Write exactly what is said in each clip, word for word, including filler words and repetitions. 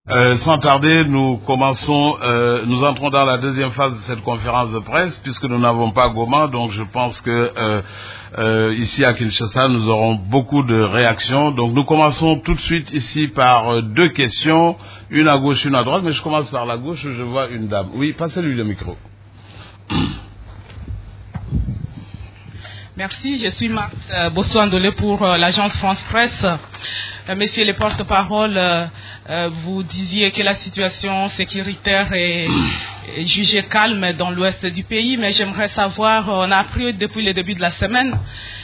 Euh, sans tarder, nous commençons, euh, nous entrons dans la deuxième phase de cette conférence de presse, puisque nous n'avons pas Goma, donc je pense que euh, euh, ici à Kinshasa, nous aurons beaucoup de réactions. Donc nous commençons tout de suite ici par euh, deux questions, une à gauche, une à droite, mais je commence par la gauche où je vois une dame. Oui, passez-lui le micro. Merci, je suis Marthe euh, Bosso-Andolé pour euh, l'agence France Presse. Euh, Messieurs les porte-parole, euh, euh, vous disiez que la situation sécuritaire est, est jugée calme dans l'ouest du pays, mais j'aimerais savoir, on a appris depuis le début de la semaine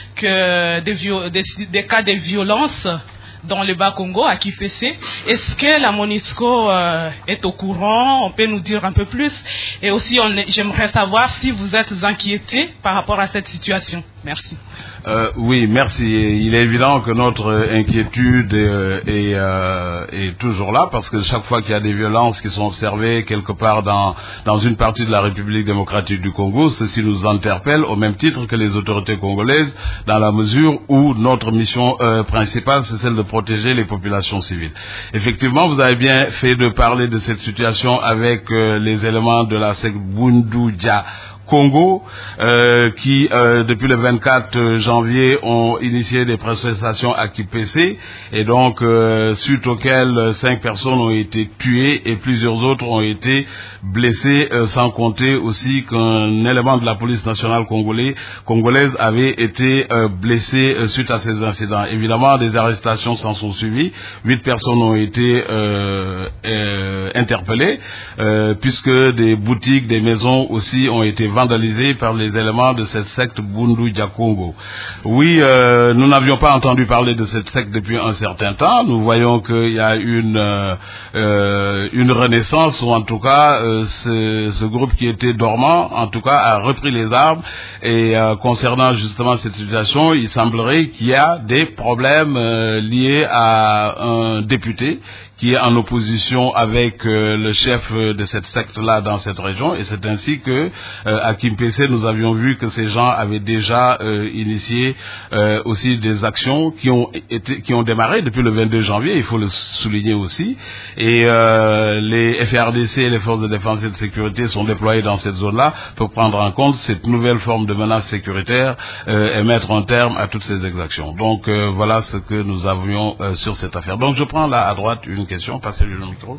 que des, des, des cas de violence dans le Bas-Congo, à Kipese. Est-ce que la MONUSCO euh, est au courant? On peut nous dire un peu plus? Et aussi, j'aimerais savoir si vous êtes inquiété par rapport à cette situation. Merci. Euh, oui, merci. Il est évident que notre inquiétude est, est, euh, est toujours là, parce que chaque fois qu'il y a des violences qui sont observées quelque part dans, dans une partie de la République démocratique du Congo, ceci nous interpelle au même titre que les autorités congolaises, dans la mesure où notre mission euh, principale, c'est celle de protéger les populations civiles. Effectivement, vous avez bien fait de parler de cette situation avec euh, les éléments de la secte Bundu-Dia Congo, euh, qui euh, depuis le vingt-quatre janvier ont initié des protestations à Kipese, et donc euh, suite auxquelles cinq personnes ont été tuées et plusieurs autres ont été blessées, euh, sans compter aussi qu'un élément de la police nationale congolais, congolaise avait été euh, blessé euh, suite à ces incidents. Évidemment, des arrestations s'en sont suivies. Huit personnes ont été euh, euh, interpellées, euh, puisque des boutiques, des maisons aussi ont été vandalisés par les éléments de cette secte Bundu-Dia Congo. Oui, euh, nous n'avions pas entendu parler de cette secte depuis un certain temps. Nous voyons qu'il y a une euh, euh, une renaissance, ou en tout cas euh, ce, ce groupe qui était dormant, en tout cas a repris les armes. Et euh, concernant justement cette situation, il semblerait qu'il y a des problèmes euh, liés à un député qui est en opposition avec euh, le chef de cette secte-là dans cette région, et c'est ainsi que euh, à Kipese, nous avions vu que ces gens avaient déjà euh, initié euh, aussi des actions qui ont été, qui ont démarré depuis le vingt-deux janvier, il faut le souligner aussi, et euh, les F A R D C et les forces de défense et de sécurité sont déployées dans cette zone-là pour prendre en compte cette nouvelle forme de menace sécuritaire euh, et mettre un terme à toutes ces exactions. Donc euh, voilà ce que nous avions euh, sur cette affaire. Donc je prends là à droite une question, passez-lui le micro.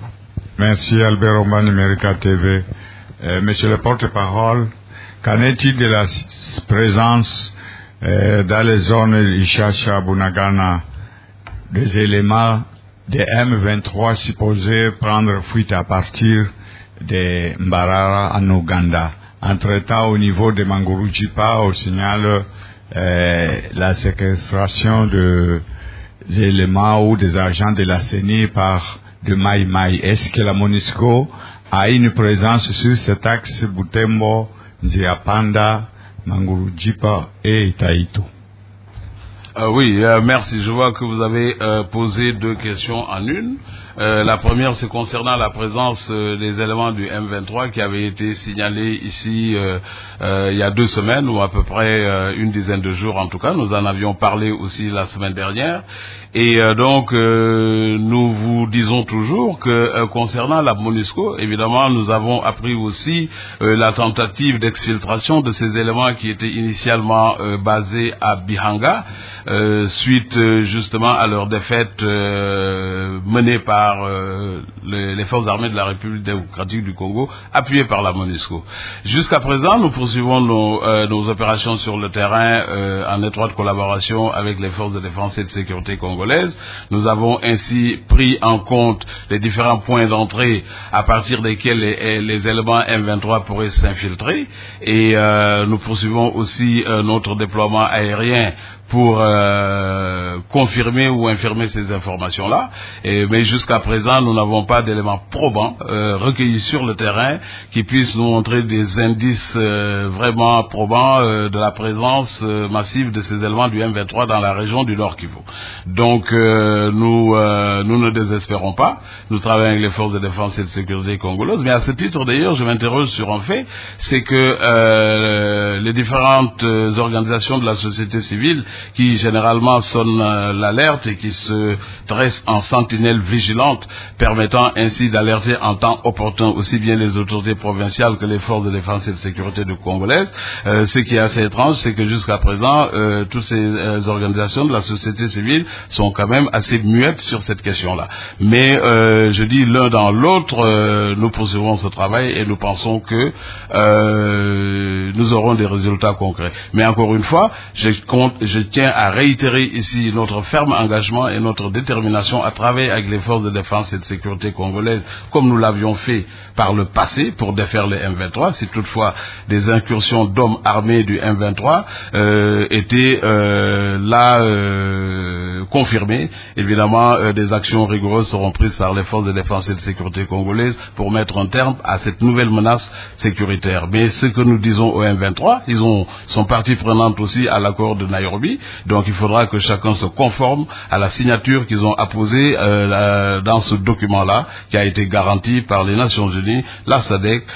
Merci Albert Oman, Numérica T V. Euh, monsieur le porte-parole, qu'en est-il de la présence euh, dans les zones Ishasha, Bunagana, des éléments de M vingt-trois supposés prendre fuite à partir de Mbarara en Ouganda? Entre-temps, au niveau de Mangurujipa, on signale euh, la séquestration de des éléments ou des agents de la C E N I par de Mai Mai. Est-ce que la MONUSCO a une présence sur cet axe Butembo, Nziapanda, Mangurujipa et Itaïto? Euh, oui, euh, merci. Je vois que vous avez euh, posé deux questions en une. Euh, la première, c'est concernant la présence euh, des éléments du M vingt-trois qui avaient été signalés ici euh, euh, il y a deux semaines, ou à peu près euh, une dizaine de jours en tout cas. Nous en avions parlé aussi la semaine dernière. Et euh, donc, euh, nous vous disons toujours que euh, concernant la MONUSCO, évidemment, nous avons appris aussi euh, la tentative d'exfiltration de ces éléments qui étaient initialement euh, basés à Bihanga, euh, suite euh, justement à leur défaite euh, menée par euh, les, les forces armées de la République démocratique du Congo, appuyées par la MONUSCO. Jusqu'à présent, nous poursuivons nos, euh, nos opérations sur le terrain euh, en étroite collaboration avec les forces de défense et de sécurité congolaises. Nous avons ainsi pris en compte les différents points d'entrée à partir desquels les, les éléments M vingt-trois pourraient s'infiltrer, et euh, nous poursuivons aussi euh, notre déploiement aérien pour euh, confirmer ou infirmer ces informations-là. Et, mais jusqu'à présent, nous n'avons pas d'éléments probants euh, recueillis sur le terrain qui puissent nous montrer des indices euh, vraiment probants euh, de la présence euh, massive de ces éléments du M vingt-trois dans la région du Nord Kivu. Donc, euh, nous, euh, nous ne désespérons pas. Nous travaillons avec les forces de défense et de sécurité congolaises. Mais à ce titre, d'ailleurs, je m'interroge sur un fait, c'est que euh, les différentes organisations de la société civile qui généralement sonnent euh, l'alerte et qui se dressent en sentinelle vigilante, permettant ainsi d'alerter en temps opportun aussi bien les autorités provinciales que les forces de défense et de sécurité du Congolaises. Euh, ce qui est assez étrange, c'est que jusqu'à présent, euh, toutes ces euh, organisations de la société civile sont quand même assez muettes sur cette question-là. Mais euh, je dis l'un dans l'autre, euh, nous poursuivons ce travail et nous pensons que euh, nous aurons des résultats concrets. Mais encore une fois, je, compte, je tiens à réitérer ici notre ferme engagement et notre détermination à travailler avec les forces de défense et de sécurité congolaises comme nous l'avions fait par le passé pour défaire les M vingt-trois, si toutefois des incursions d'hommes armés du M vingt-trois euh, étaient euh, là euh, confirmées. Évidemment, euh, des actions rigoureuses seront prises par les forces de défense et de sécurité congolaises pour mettre un terme à cette nouvelle menace sécuritaire. Mais ce que nous disons au M vingt-trois, ils ont, sont partie prenante aussi à l'accord de Nairobi, donc il faudra que chacun se conforme à la signature qu'ils ont apposée euh, la, dans ce document-là, qui a été garanti par les Nations Unies, la S A D C,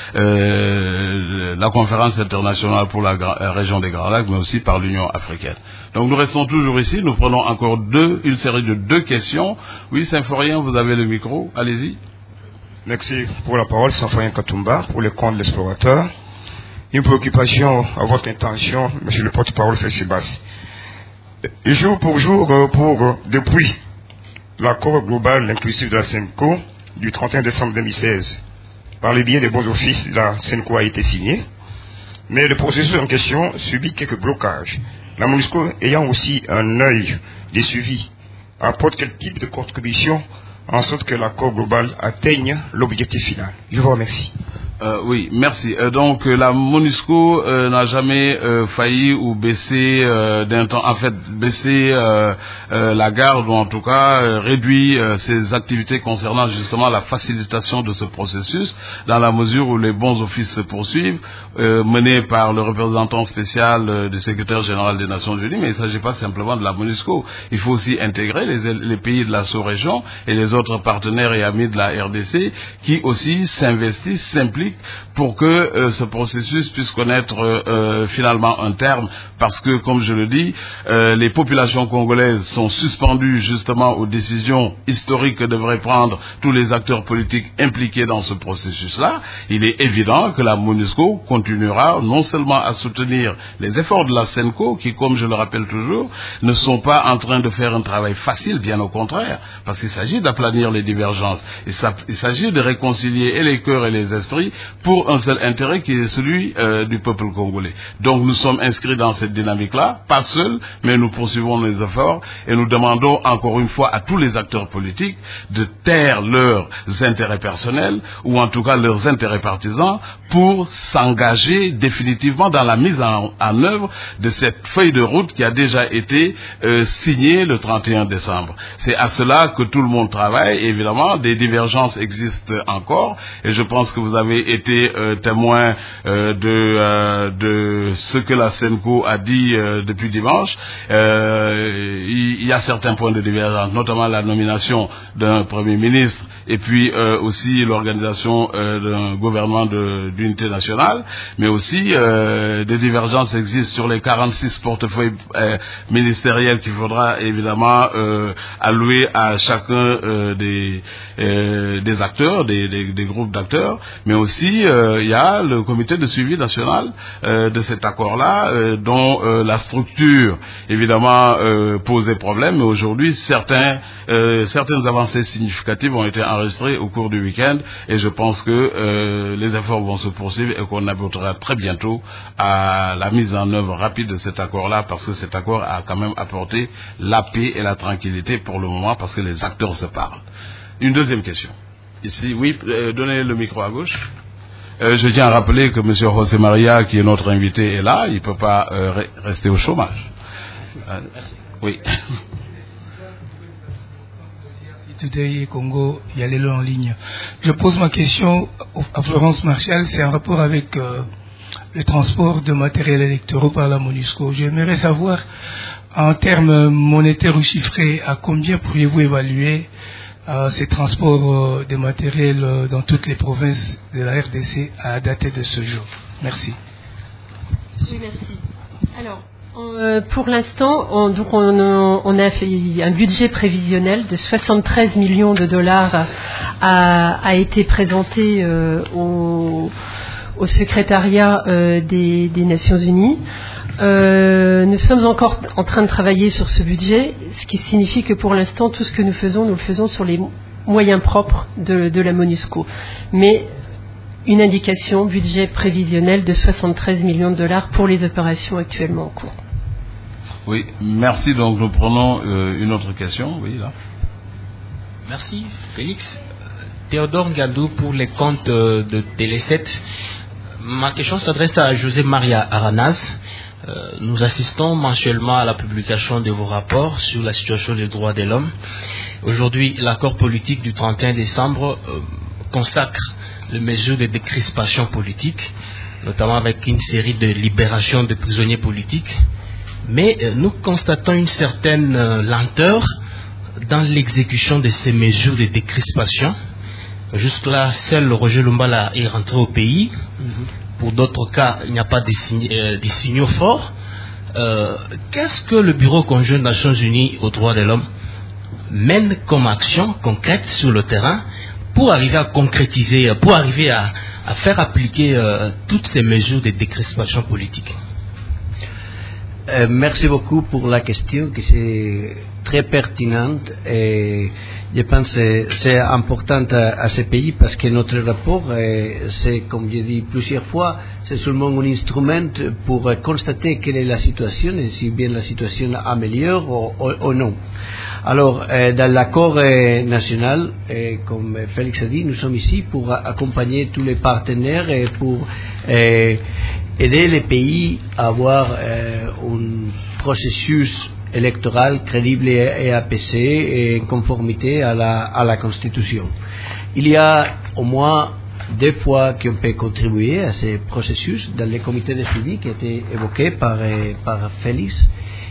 euh, la conférence internationale pour la gra- région des Grands Lacs, mais aussi par l'Union africaine. Donc nous restons toujours ici, nous prenons encore deux, une série de deux questions. Oui, Symphorien, vous avez le micro, allez-y. Merci pour la parole, Symphorien Katumba, pour le compte de l'explorateur. Une préoccupation à votre intention, monsieur le porte-parole Félix. Jour pour jour, pour, depuis l'accord global inclusif de la SENCO du trente et un décembre deux mille seize, par le biais des bons offices, la SENCO a été signée, mais le processus en question subit quelques blocages. La MONUSCO ayant aussi un œil de suivi, apporte quel type de contribution en sorte que l'accord global atteigne l'objectif final. Je vous remercie. Euh, oui, merci. Euh, donc euh, la MONUSCO euh, n'a jamais euh, failli ou baissé euh, d'un temps, en fait, baissé euh, euh, la garde ou en tout cas euh, réduit euh, ses activités concernant justement la facilitation de ce processus, dans la mesure où les bons offices se poursuivent, euh, menés par le représentant spécial euh, du secrétaire général des Nations Unies. Mais il ne s'agit pas simplement de la MONUSCO. Il faut aussi intégrer les, les pays de la sous-région et les autres partenaires et amis de la R D C qui aussi s'investissent, s'impliquent pour que euh, ce processus puisse connaître euh, finalement un terme, parce que, comme je le dis, euh, les populations congolaises sont suspendues justement aux décisions historiques que devraient prendre tous les acteurs politiques impliqués dans ce processus-là. Il est évident que la MONUSCO continuera non seulement à soutenir les efforts de la SENCO, qui, comme je le rappelle toujours, ne sont pas en train de faire un travail facile, bien au contraire, parce qu'il s'agit d'aplanir les divergences, il s'agit de réconcilier et les cœurs et les esprits pour un seul intérêt qui est celui euh, du peuple congolais. Donc nous sommes inscrits dans cette dynamique-là, pas seuls, mais nous poursuivons les efforts et nous demandons encore une fois à tous les acteurs politiques de taire leurs intérêts personnels ou en tout cas leurs intérêts partisans pour s'engager définitivement dans la mise en, en œuvre de cette feuille de route qui a déjà été euh, signée le trente et un décembre. C'est à cela que tout le monde travaille. Évidemment, des divergences existent encore et je pense que vous avez été euh, témoin euh, de, euh, de ce que la SENCO a dit euh, depuis dimanche. Euh, il y a certains points de divergence, notamment la nomination d'un Premier ministre et puis euh, aussi l'organisation euh, d'un gouvernement de, d'unité nationale, mais aussi euh, des divergences existent sur les quarante-six portefeuilles euh, ministériels qu'il faudra évidemment euh, allouer à chacun euh, des, euh, des acteurs, des, des, des groupes d'acteurs, mais aussi euh, il y a le comité de suivi national euh, de cet accord-là, euh, dont euh, la structure évidemment euh, posait problème, mais aujourd'hui certains, euh, certaines avancées significatives ont été enregistrées au cours du week-end et je pense que euh, les efforts vont se poursuivre et qu'on aboutira très bientôt à la mise en œuvre rapide de cet accord-là, parce que cet accord a quand même apporté la paix et la tranquillité pour le moment, parce que les acteurs se parlent. Une deuxième question. Ici, oui, euh, donnez le micro à gauche. Euh, je tiens à rappeler que M. José Maria, qui est notre invité, est là. Il ne peut pas euh, re- rester au chômage. Euh, oui. Today et Congo, il y a les lois en ligne. Je pose ma question à Florence Marchal, c'est en rapport avec euh, le transport de matériel électoral par la MONUSCO. J'aimerais savoir, en termes monétaires ou chiffrés, à combien pourriez-vous évaluer euh, ces transports euh, de matériel euh, dans toutes les provinces de la R D C à dater de ce jour? Merci. Je vous remercie. Alors, Euh, pour l'instant, on, donc on, on a fait un budget prévisionnel de soixante-treize millions de dollars a, a été présenté euh, au, au secrétariat euh, des, des Nations Unies. Euh, nous sommes encore en train de travailler sur ce budget, ce qui signifie que pour l'instant, tout ce que nous faisons, nous le faisons sur les moyens propres de, de la MONUSCO. Mais une indication budget prévisionnel de soixante-treize millions de dollars pour les opérations actuellement en cours. Oui, merci. Donc nous prenons euh, une autre question. Oui, là. Merci, Félix. Théodore Gadou pour les comptes de, de Télé sept. Ma question s'adresse à José Maria Aranas. Euh, nous assistons mensuellement à la publication de vos rapports sur la situation des droits de l'homme. Aujourd'hui, l'accord politique du trente et un décembre euh, consacre les mesures de décrispation politique, notamment avec une série de libérations de prisonniers politiques. Mais euh, nous constatons une certaine euh, lenteur dans l'exécution de ces mesures de décrispation. Jusque-là, seul Roger Lumbala est rentré au pays. Mm-hmm. Pour d'autres cas, il n'y a pas de sign- euh, de signaux forts. Euh, qu'est-ce que le Bureau conjoint des Nations Unies aux droits de l'homme mène comme action concrète sur le terrain pour arriver à concrétiser, pour arriver à, à faire appliquer euh, toutes ces mesures de décrispation politique? Euh, merci beaucoup pour la question, qui c'est très pertinente et je pense que c'est important à, à ce pays parce que notre rapport, euh, c'est, comme j'ai dit plusieurs fois, c'est seulement un instrument pour euh, constater quelle est la situation et si bien la situation améliore ou, ou, ou non. Alors, euh, dans l'accord euh, national, euh, comme Félix a dit, nous sommes ici pour accompagner tous les partenaires et pour euh, aider les pays à avoir euh, un processus électoral crédible et apaisé et en conformité à la, à la Constitution. Il y a au moins deux fois qu'on peut contribuer à ce processus dans les comités de suivi qui a été évoqué par, par Félix.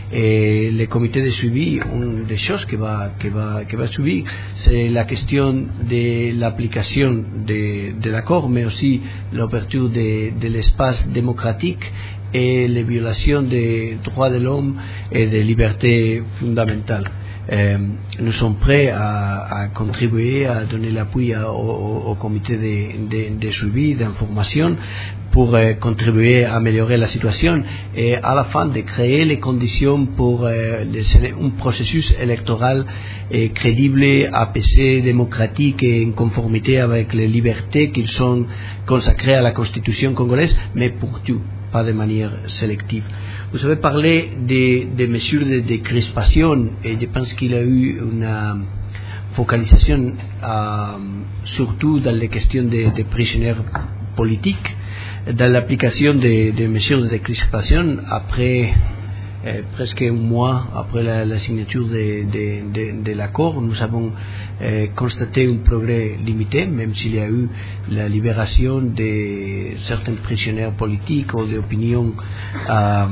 Et le comité de suivi, une des choses qui va, qui va, qui va suivre, c'est la question de l'application de, de l'accord, mais aussi l'ouverture de, de l'espace démocratique et les violations des droits de l'homme et des libertés fondamentales. Euh, nous sommes prêts à, à contribuer, à donner l'appui à, au, au comité de, de, de suivi, d'information, pour euh, contribuer à améliorer la situation et à la fin de créer les conditions pour euh, les, un processus électoral euh, crédible, apaisé, démocratique et en conformité avec les libertés qui sont consacrées à la Constitution congolaise, mais pour tout, pas de manière sélective. Vous avez parlé des, des mesures de décrispation et je pense qu'il y a eu une focalisation euh, surtout dans les questions des de prisonniers politiques, dans l'application des, des mesures de décrispation après euh, presque un mois après la, la signature de, de, de, de l'accord. Nous avons euh, constaté un progrès limité, même s'il y a eu la libération de certains prisonniers politiques ou d'opinion euh,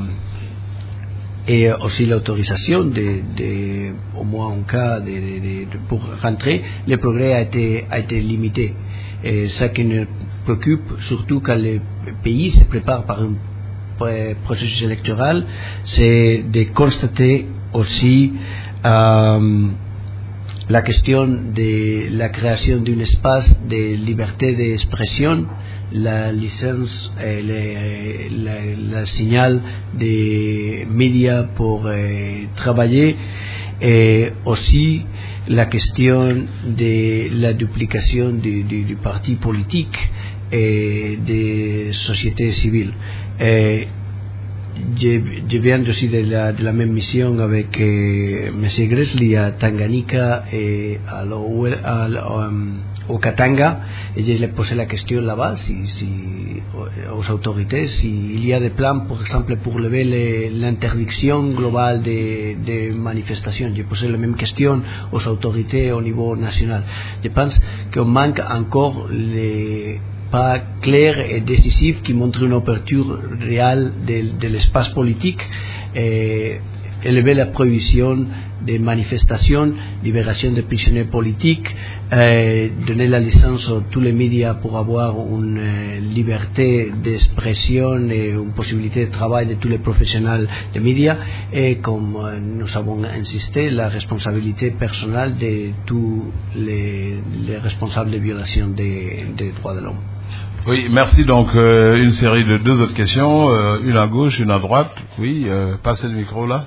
et aussi l'autorisation de, de, au moins un cas de, de, de, pour rentrer. Le progrès a été, a été limité. Et ça qui nous préoccupe, surtout quand le pays se prépare par un processus électoral, c'est de constater aussi euh, la question de la création d'un espace de liberté d'expression, la licence et le, la, la signal des médias pour euh, travailler, et aussi la question de la duplication du, du, du parti politique et des sociétés civiles. Et je, je viens aussi de la, de la même mission avec euh, M. Gressly à Tanganyika et à lo, à, à, au Katanga, et je lui ai posé la question là-bas si, si, aux autorités s'il y a des plans, par exemple, pour lever les, l'interdiction globale des, des manifestations. J'ai posé la même question aux autorités au niveau national. Je pense qu'on manque encore les pas clair et décisif qui montre une ouverture réelle de, de l'espace politique et élever la prohibition des manifestations, libération des prisonniers politiques, euh, donner la licence à tous les médias pour avoir une euh, liberté d'expression et une possibilité de travail de tous les professionnels des médias, et comme euh, nous avons insisté, la responsabilité personnelle de tous les, les responsables de violation des, des droits de l'homme. Oui, merci. Donc, euh, une série de deux autres questions, euh, une à gauche, une à droite. Oui, euh, passez le micro là.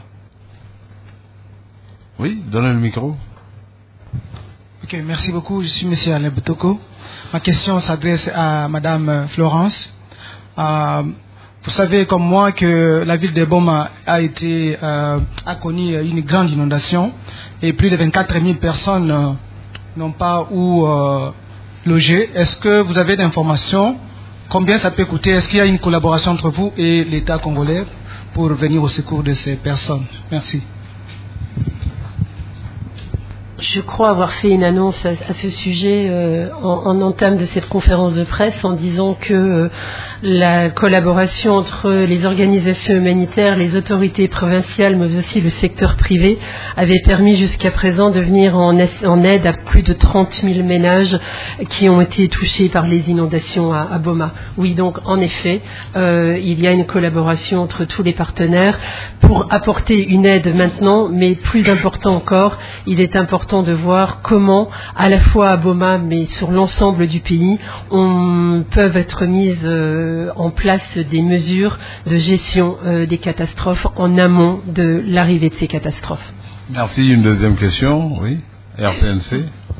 Oui, donnez le micro. Ok, merci beaucoup. Je suis M. Alain Boutoko. Ma question s'adresse à Madame Florence. Euh, vous savez comme moi que la ville de Boma a été euh, a connu une grande inondation et plus de vingt-quatre mille personnes euh, n'ont pas où euh, loger. Est-ce que vous avez d'informations? Combien ça peut coûter? Est-ce qu'il y a une collaboration entre vous et l'État congolais pour venir au secours de ces personnes? Merci. Je crois avoir fait une annonce à, à ce sujet euh, en, en entame de cette conférence de presse en disant que euh, la collaboration entre les organisations humanitaires, les autorités provinciales, mais aussi le secteur privé avait permis jusqu'à présent de venir en, en aide à plus de trente mille ménages qui ont été touchés par les inondations à, à Boma. Oui, donc en effet, euh, il y a une collaboration entre tous les partenaires pour apporter une aide maintenant, mais plus important encore, il est important de voir comment, à la fois à Boma, mais sur l'ensemble du pays, on peuvent être mises euh, en place des mesures de gestion euh, des catastrophes en amont de l'arrivée de ces catastrophes. Merci. Une deuxième question, oui. R T N C.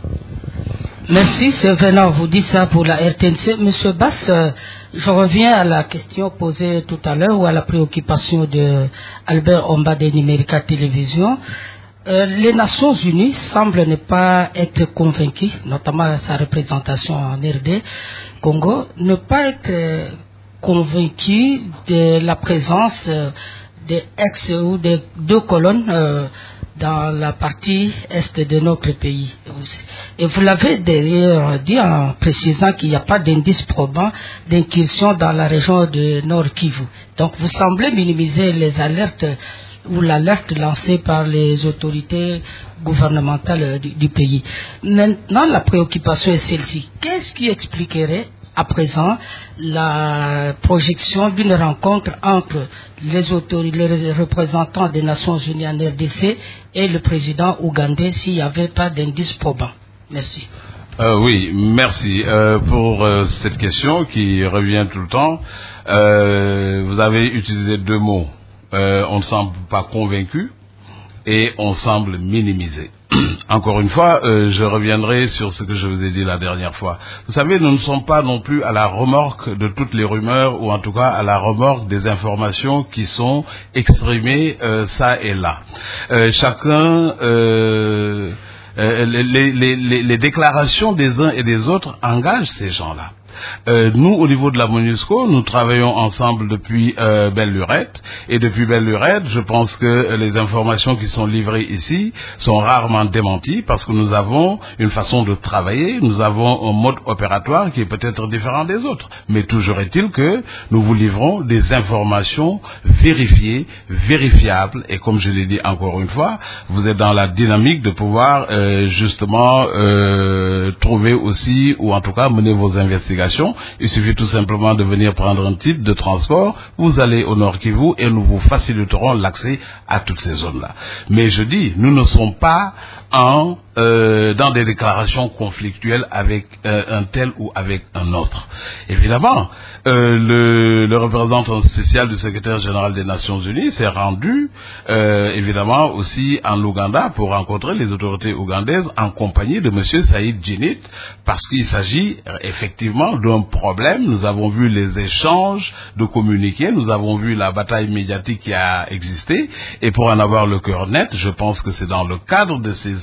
Merci, c'est venant, vous dites ça pour la R T N C. Monsieur Bass, euh, je reviens à la question posée tout à l'heure ou à la préoccupation de Albert Omba de Numérica Télévision. Euh, les Nations Unies semblent ne pas être convaincues, notamment sa représentation en R D Congo, ne pas être euh, convaincues de la présence euh, des ex ou des deux colonnes euh, dans la partie est de notre pays. Et vous l'avez d'ailleurs dit en précisant qu'il n'y a pas d'indice probant d'incursion dans la région de Nord Kivu. Donc vous semblez minimiser les alertes ou l'alerte lancée par les autorités gouvernementales du, du pays. Maintenant, la préoccupation est celle-ci. Qu'est-ce qui expliquerait à présent la projection d'une rencontre entre les autorités, les représentants des Nations Unies en R D C et le président ougandais s'il n'y avait pas d'indice probant? Merci. Euh, oui, merci euh, pour euh, cette question qui revient tout le temps. Euh, vous avez utilisé deux mots. Euh, on ne semble pas convaincu et on semble minimiser. Encore une fois, euh, je reviendrai sur ce que je vous ai dit la dernière fois. Vous savez, nous ne sommes pas non plus à la remorque de toutes les rumeurs, ou en tout cas à la remorque des informations qui sont exprimées euh, ça et là. Euh, chacun... Euh, euh, les, les, les, les déclarations des uns et des autres engagent ces gens-là. Euh, nous, au niveau de la MONUSCO, nous travaillons ensemble depuis euh, Belle-Lurette, et depuis Belle-Lurette, je pense que les informations qui sont livrées ici sont rarement démenties, parce que nous avons une façon de travailler, nous avons un mode opératoire qui est peut-être différent des autres, mais toujours est-il que nous vous livrons des informations vérifiées, vérifiables, et comme je l'ai dit encore une fois, vous êtes dans la dynamique de pouvoir euh, justement euh, trouver aussi, ou en tout cas mener vos investigations. Il suffit tout simplement de venir prendre un titre de transport, vous allez au Nord Kivu et nous vous faciliterons l'accès à toutes ces zones-là. Mais je dis, nous ne sommes pas en, euh, dans des déclarations conflictuelles avec euh, un tel ou avec un autre. Évidemment, euh, le, le représentant spécial du secrétaire général des Nations Unies s'est rendu euh, évidemment aussi en Ouganda pour rencontrer les autorités ougandaises en compagnie de M. Saïd Djinit, parce qu'il s'agit effectivement d'un problème. Nous avons vu les échanges de communiqués, nous avons vu la bataille médiatique qui a existé, et pour en avoir le cœur net, je pense que c'est dans le cadre de ces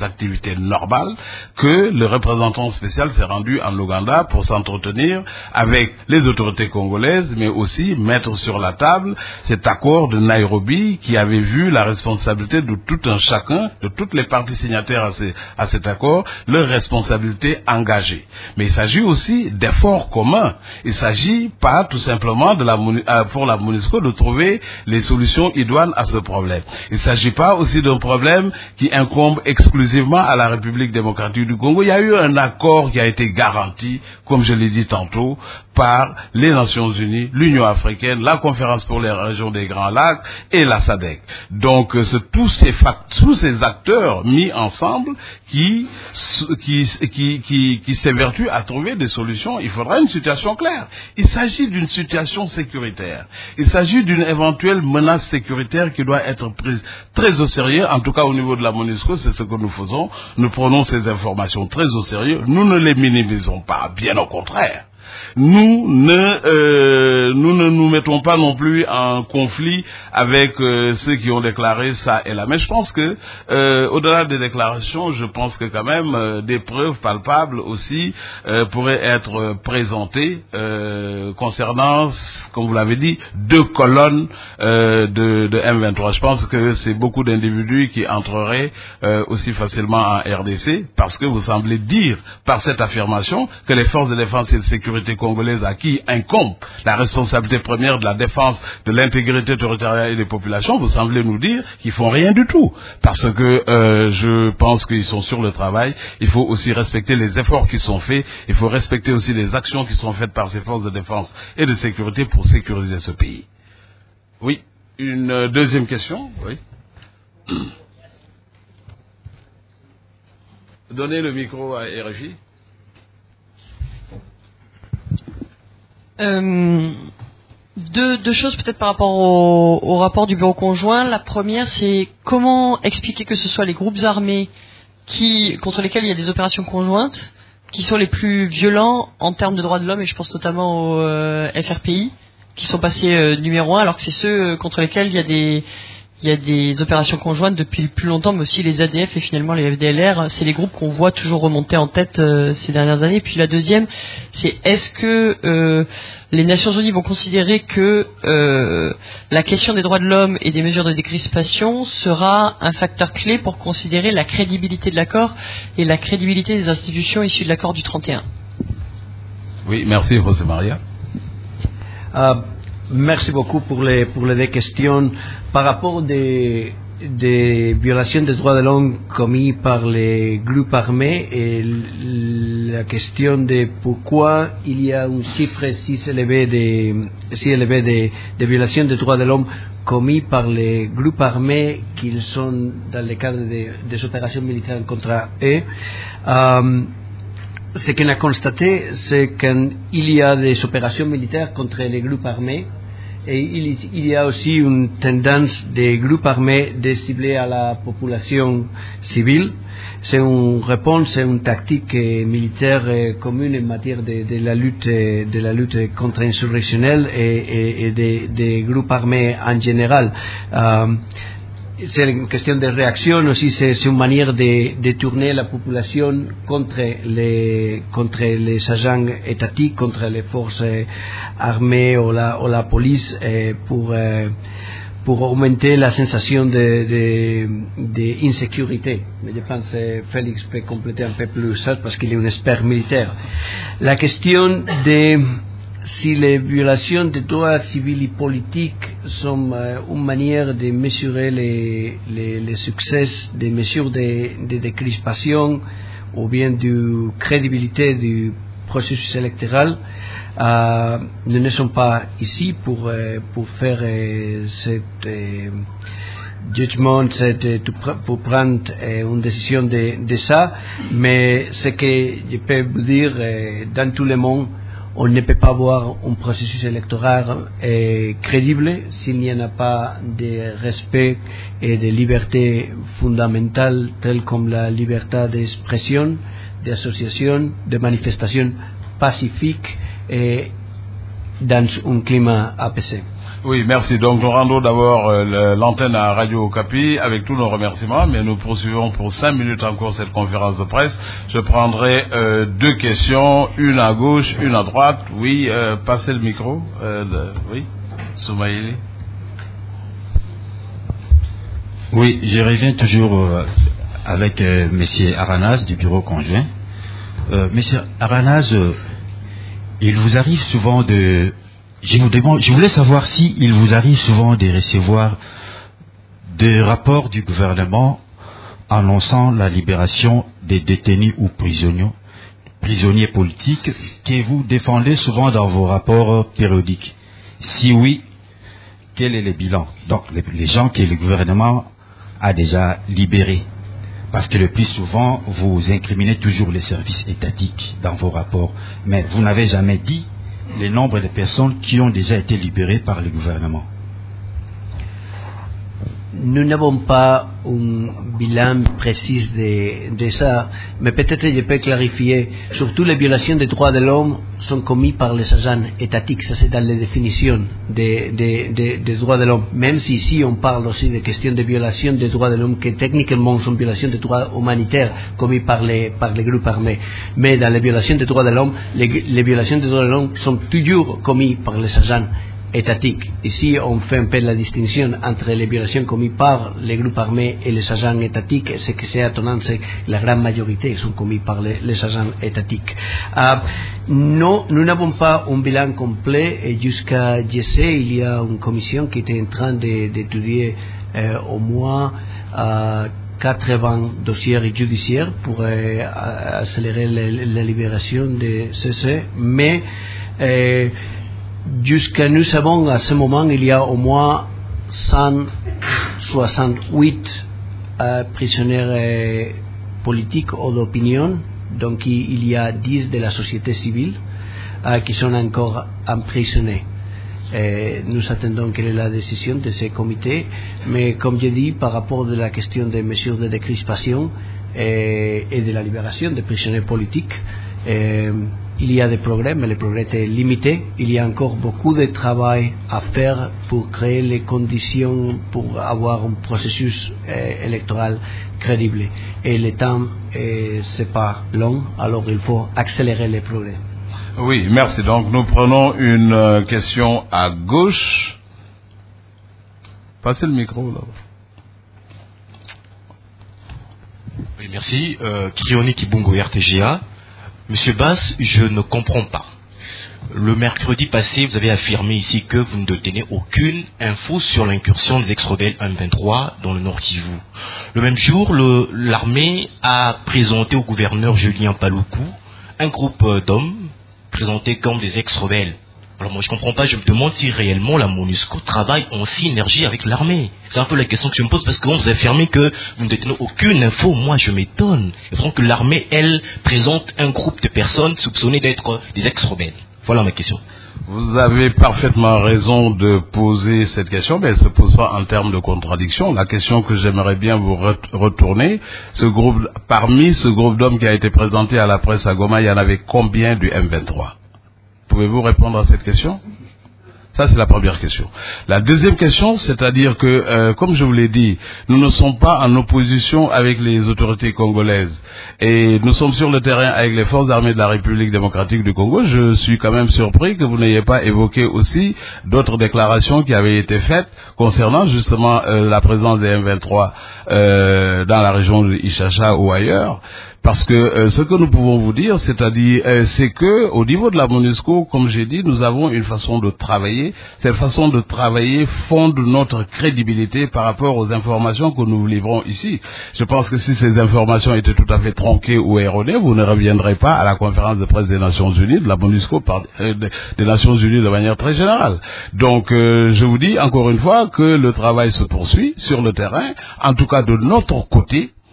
ses activités normales que le représentant spécial s'est rendu en Ouganda pour s'entretenir avec les autorités congolaises, mais aussi mettre sur la table cet accord de Nairobi qui avait vu la responsabilité de tout un chacun, de toutes les parties signataires à, ces, à cet accord, leur responsabilité engagée. Mais il s'agit aussi d'efforts communs. Il s'agit pas tout simplement de la, pour la MONUSCO de trouver les solutions idoines à ce problème. Il ne s'agit pas aussi d'un problème qui incombe exclusivement à la République démocratique du Congo. Il y a eu un accord qui a été garanti, comme je l'ai dit tantôt, par les Nations Unies, l'Union africaine, la Conférence pour les régions des Grands Lacs et la S A D C. Donc, c'est tous ces fact- tous ces acteurs mis ensemble qui, qui, qui, qui, qui s'évertuent à trouver des solutions. Il faudra une situation claire. Il s'agit d'une situation sécuritaire. Il s'agit d'une éventuelle menace sécuritaire qui doit être prise très au sérieux. En tout cas, au niveau de la MONUSCO, c'est ce que nous faisons. Nous prenons ces informations très au sérieux. Nous ne les minimisons pas, bien au contraire. Nous ne, euh, nous ne nous mettons pas non plus en conflit avec euh, ceux qui ont déclaré ça et là. Mais je pense que, euh, au-delà des déclarations, je pense que quand même euh, des preuves palpables aussi euh, pourraient être présentées euh, concernant, comme vous l'avez dit, deux colonnes euh, de, de M vingt-trois. Je pense que c'est beaucoup d'individus qui entreraient euh, aussi facilement en R D C parce que vous semblez dire par cette affirmation que les forces de défense et de sécurité congolaise à qui incombe la responsabilité première de la défense de l'intégrité territoriale et des populations, vous semblez nous dire qu'ils font rien du tout. Parce que euh, je pense qu'ils sont sur le travail. Il faut aussi respecter les efforts qui sont faits. Il faut respecter aussi les actions qui sont faites par ces forces de défense et de sécurité pour sécuriser ce pays. Oui. Une deuxième question. Oui. Donnez le micro à R F I. Euh, deux, deux choses peut-être par rapport au, au rapport du bureau conjoint. La première, c'est comment expliquer que ce soit les groupes armés qui, contre lesquels il y a des opérations conjointes qui sont les plus violents en termes de droits de l'homme, et je pense notamment au euh, F R P I, qui sont passés euh, numéro un, alors que c'est ceux contre lesquels il y a des il y a des opérations conjointes depuis plus longtemps, mais aussi les A D F et finalement les F D L R. C'est les groupes qu'on voit toujours remonter en tête euh, ces dernières années. Et puis la deuxième, c'est est-ce que euh, les Nations Unies vont considérer que euh, la question des droits de l'homme et des mesures de décrispation sera un facteur clé pour considérer la crédibilité de l'accord et la crédibilité des institutions issues de l'accord du trente et un? Oui, merci José Maria. Uh, Merci beaucoup pour les, pour les deux questions. Par rapport des, des violations des droits de l'homme commises par les groupes armés et la question de pourquoi il y a un chiffre si élevé de, si élevé de, de violations des droits de l'homme commises par les groupes armés qui sont dans le cadre de, des opérations militaires contre eux. Um, Ce qu'on a constaté, c'est qu'il y a des opérations militaires contre les groupes armés et il, il y a aussi une tendance des groupes armés de cibler à la population civile. C'est une réponse, c'est une tactique militaire commune en matière de, de la lutte, de la lutte contre-insurrectionnelle et, et, et des, des groupes armés en général. Euh, C'est une question de réaction aussi, c'est une manière de, de tourner la population contre les, contre les agents étatiques, contre les forces armées ou la, ou la police pour, pour augmenter la sensation d'insécurité. Mais je pense que Félix peut compléter un peu plus ça parce qu'il est un expert militaire. La question de si les violations des droits civils et politiques sont euh, une manière de mesurer les, les, les succès des mesures de, de décrispation ou bien de crédibilité du processus électoral, euh, nous ne sommes pas ici pour, euh, pour faire euh, cette euh, jugement, cette, pour prendre euh, une décision de, de ça, mais ce que je peux vous dire euh, dans tout le monde, on ne peut pas avoir un processus électoral euh, crédible s'il n'y en a pas de respect et de liberté fondamentale telles comme la liberté d'expression, d'association, de manifestation pacifique et dans un climat apaisé. Oui, merci. Donc nous rendons d'abord euh, l'antenne à Radio Okapi avec tous nos remerciements, mais nous poursuivons pour cinq minutes encore cette conférence de presse. Je prendrai euh, deux questions, une à gauche, une à droite. Oui, euh, passez le micro. Euh, de, oui, Soumaïli. Oui, je reviens toujours euh, avec euh, Monsieur Aranas du bureau conjoint. Euh, Monsieur Aranas, euh, il vous arrive souvent de... Je vous demande, je voulais savoir si il vous arrive souvent de recevoir des rapports du gouvernement annonçant la libération des détenus ou prisonniers, prisonniers politiques que vous défendez souvent dans vos rapports périodiques. Si oui, quel est le bilan? Donc, les, les gens que le gouvernement a déjà libérés. Parce que le plus souvent, vous incriminez toujours les services étatiques dans vos rapports. Mais vous n'avez jamais dit le nombre de personnes qui ont déjà été libérées par le gouvernement. Nous n'avons pas un bilan précis de, de ça, mais peut-être je peux clarifier. Surtout les violations des droits de l'homme sont commises par les agents étatiques, ça c'est dans les définitions des de, de, de droits de l'homme. Même si ici on parle aussi de questions de violations des droits de l'homme, qui techniquement sont violations des droits humanitaires commises par les, par les groupes armés. Mais dans les violations des droits de l'homme, les, les violations des droits de l'homme sont toujours commises par les agents étatique. Ici, on fait un peu la distinction entre les violations commises par les groupes armés et les agents étatiques. Ce qui est étonnant, c'est que la grande majorité sont commis par les, les agents étatiques. Euh, non, nous n'avons pas un bilan complet et jusqu'à je sais, il y a une commission qui était en train d'étudier euh, au moins euh, quatre-vingts dossiers judiciaires pour euh, accélérer la, la libération de ceux-ci, mais euh, jusqu'à nous savons, à ce moment, il y a au moins cent soixante-huit euh, prisonniers euh, politiques ou d'opinion. Donc, il y a dix de la société civile euh, qui sont encore emprisonnés. Et nous attendons quelle est la décision de ces comités. Mais comme je dis, par rapport à la question des mesures de décrispation et, et de la libération des prisonniers politiques, et, il y a des progrès, mais le progrès est limité. Il y a encore beaucoup de travail à faire pour créer les conditions pour avoir un processus euh, électoral crédible. Et le temps, euh, c'est pas long, alors il faut accélérer les progrès. Oui, merci. Donc nous prenons une euh, question à gauche. Passez le micro là. Oui, merci. Euh, Kioni Kibungo R T G A. Monsieur Bass, je ne comprends pas. Le mercredi passé, vous avez affirmé ici que vous ne détenez aucune info sur l'incursion des ex-rebelles M vingt-trois dans le Nord Kivu. Le même jour, l'armée a présenté au gouverneur Julien Paloukou un groupe d'hommes présentés comme des ex-rebelles. Alors moi je comprends pas, je me demande si réellement la MONUSCO travaille en synergie avec l'armée. C'est un peu la question que je me pose parce que bon, vous affirmez que vous ne détenez aucune info, moi je m'étonne. Il faut que l'armée, elle, présente un groupe de personnes soupçonnées d'être des ex-rebelles. Voilà ma question. Vous avez parfaitement raison de poser cette question, mais elle ne se pose pas en termes de contradiction. La question que j'aimerais bien vous retourner, ce groupe, parmi ce groupe d'hommes qui a été présenté à la presse à Goma, il y en avait combien du M vingt-trois? Pouvez-vous répondre à cette question? Ça, c'est la première question. La deuxième question, c'est-à-dire que, euh, comme je vous l'ai dit, nous ne sommes pas en opposition avec les autorités congolaises. Et nous sommes sur le terrain avec les forces armées de la République démocratique du Congo. Je suis quand même surpris que vous n'ayez pas évoqué aussi d'autres déclarations qui avaient été faites concernant justement euh, la présence des M vingt-trois euh, dans la région de Ishasha ou ailleurs. Parce que euh, ce que nous pouvons vous dire, c'est-à-dire, euh, c'est que au niveau de la MONUSCO, comme j'ai dit, nous avons une façon de travailler. Cette façon de travailler fonde notre crédibilité par rapport aux informations que nous vous livrons ici. Je pense que si ces informations étaient tout à fait tronquées ou erronées, vous ne reviendrez pas à la conférence de presse des Nations Unies, de la MONUSCO, par, euh, des Nations Unies de manière très générale. Donc, euh, je vous dis encore une fois que le travail se poursuit sur le terrain, en tout cas de notre côté.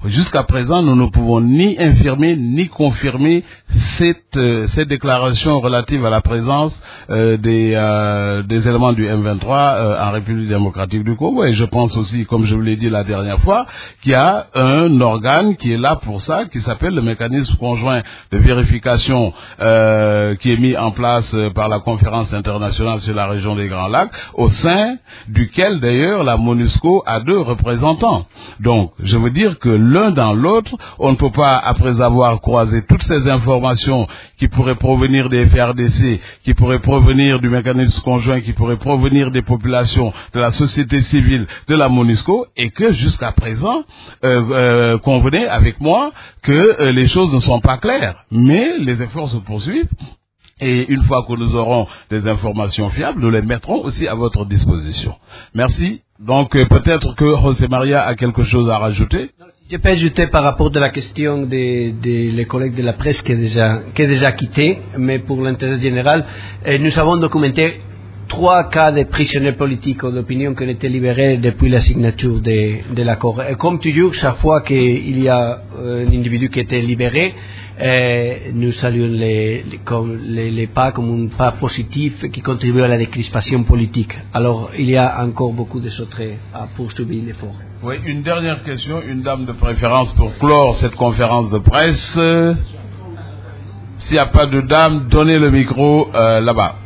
jusqu'à présent, nous ne pouvons ni infirmer ni confirmer cette, euh, cette déclaration relative à la présence euh, des, euh, des éléments du M vingt-trois euh, en République démocratique du Congo. Et je pense aussi, comme je vous l'ai dit la dernière fois, qu'il y a un organe qui est là pour ça, qui s'appelle le mécanisme conjoint de vérification euh, qui est mis en place euh, par la conférence internationale sur la région des Grands Lacs, au sein duquel d'ailleurs la MONUSCO a deux représentants. Donc, je veux dire que l'un dans l'autre, on ne peut pas, après avoir croisé toutes ces informations qui pourraient provenir des F R D C, qui pourraient provenir du mécanisme conjoint, qui pourraient provenir des populations, de la société civile, de la MONUSCO, et que jusqu'à présent, euh, euh, convenez avec moi que euh, les choses ne sont pas claires. Mais les efforts se poursuivent. Et une fois que nous aurons des informations fiables, nous les mettrons aussi à votre disposition. Merci. Donc euh, peut-être que José Maria a quelque chose à rajouter. Je peux ajouter par rapport de la question des de les collègues de la presse qui est déjà, qui est déjà quitté, mais pour l'intérêt général, euh, nous avons documenté trois cas de prisonniers politiques ou d'opinion qui ont été libérés depuis la signature de, de l'accord. Et comme toujours, chaque fois qu'il y a un individu qui a été libéré, euh, nous saluons les, les, comme, les, les pas comme un pas positif qui contribue à la décrispation politique. Alors, il y a encore beaucoup de choses à poursuivre l'effort. Oui, une dernière question, une dame de préférence pour clore cette conférence de presse. S'il n'y a pas de dame, donnez le micro euh, là-bas.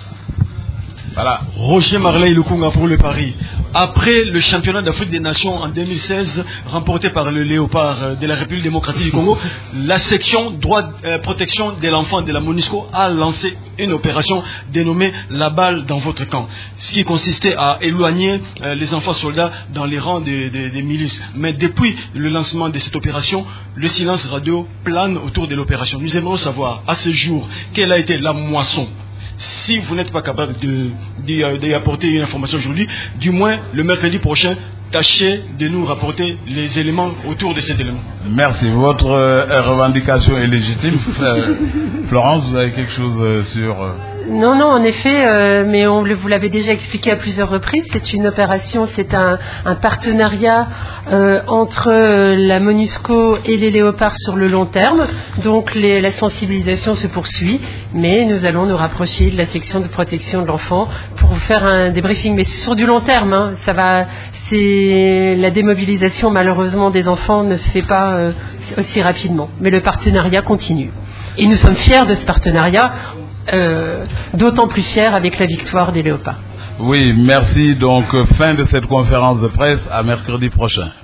Voilà. Roger Marley Lukunga pour le Paris. Après le championnat d'Afrique des Nations en deux mille seize, remporté par le Léopard de la République démocratique du Congo, la section droit euh, protection de l'enfant de la MONUSCO a lancé une opération dénommée La balle dans votre camp, ce qui consistait à éloigner euh, les enfants soldats dans les rangs des, des, des milices. Mais depuis le lancement de cette opération, le silence radio plane autour de l'opération. Nous aimerions savoir, à ce jour, quelle a été la moisson. Si vous n'êtes pas capable d'y apporter une information aujourd'hui, du moins le mercredi prochain, tâchez de nous rapporter les éléments autour de cet élément. Merci. Votre euh, revendication est légitime. Florence, vous avez quelque chose euh, sur... Euh... Non, non, en effet, euh, mais on vous l'avait déjà expliqué à plusieurs reprises, c'est une opération, c'est un, un partenariat euh, entre la MONUSCO et les Léopards sur le long terme. Donc les, la sensibilisation se poursuit, mais nous allons nous rapprocher de la section de protection de l'enfant pour vous faire un débriefing. Mais c'est sur du long terme, hein, ça va, c'est la démobilisation malheureusement des enfants ne se fait pas euh, aussi rapidement, mais le partenariat continue. Et nous sommes fiers de ce partenariat. Euh, d'autant plus fier avec la victoire des Léopards. Oui, merci. Donc, fin de cette conférence de presse. À mercredi prochain.